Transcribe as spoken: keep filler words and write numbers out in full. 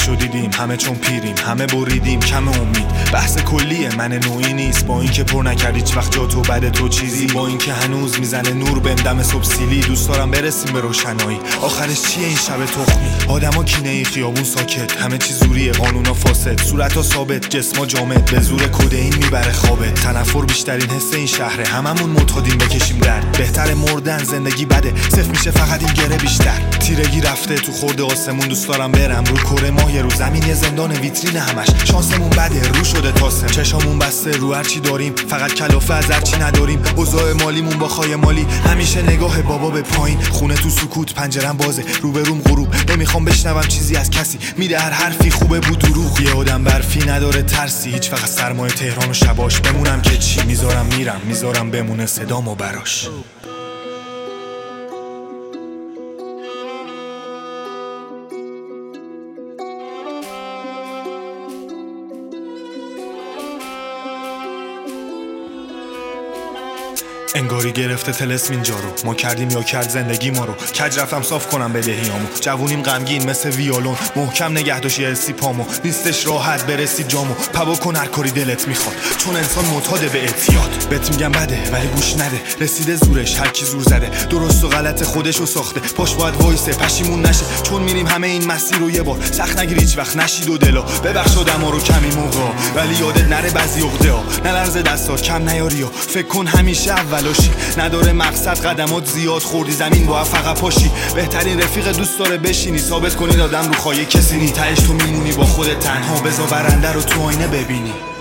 چشو دیدیم همه چون پیریم، همه بریدیم کم امید. بحث کلیه من نوعی نیست، با اینکه پر نکردی هیچ وقت جا تو بده تو چیزی، با اینکه هنوز میزنه نور بهم دم صبح سیلی. دوست دارم برسیم به روشنایی، آخرش چیه این شب تخمی؟ آدما کینه ای، خیابون ساکت، همه چی زوریه، قانونا فاسد، صورتا ثابت، جسما جامد، به زور کدئین میبره خوابه. تنفر بیشترین حس این شهره، هممون معتادیم بکشیم درد. بهتر مردن، زندگی بده، صفر میشه فقط این گره بیشتر. تیرگی رفته تو خورد آسمون، دوست دارم برم رو کره ماه، یه رو زمین یه زندان ویترین همش. شانسمون بده، رو شده تاسم، چشامون بسته رو هر چی داریم، فقط کلافه از هر چی نداریم. اوضاع مالیمون با خای مالی، همیشه نگاه بابا به پایین، خونه تو سکوت، پنجرم بازه، روبروم غروب، نمیخوام بشنوم چیزی از کسی، میده هر حرفی خوبه بود دروغ. یه آدم برفی نداره ترسی، هیچ فقط سرمای تهران و شباش. بمونم که چی، میذارم میرم، میذارم بمونه صدامو براش. انگاری گرفته طلسم اینجا رو، ما کردیم یا کرد زندگی ما رو. کج رفتم صاف کنم بدهیامو، جوونیم غمگین مثل ویولون، محکم نگه داشت یه حسی پامو، نیستش راحت برسی جامو. پبا کن هر کاری دلت میخواد، چون انسان معتاده به اعتیاد. بهت میگم بده ولی گوش نده، رسیده زورش، هر کی زور زده، درست و غلط خودشو ساخته. پاش باید وایسه، پشیمون نشه، چون میریم همه این مسیر رو یه بار. سخت نگیر هیچ وقت، نشید و دلا ببخش آدما رو کمی موقع، ولی یادت نره بعضی عقده ها، نلرزه دستات، کم نیاری ها. فکر کن همیشه اولاشی، نداره مقصد، قدمات زیاد، خوردی زمین با فقط پاشی. بهترین رفیق دوست داره بشینی، ثابت کنی آدم رو خایه کسی نی، تهش تو میمونی با خودت تنها. بذار برنده رو تو آینه ببینی.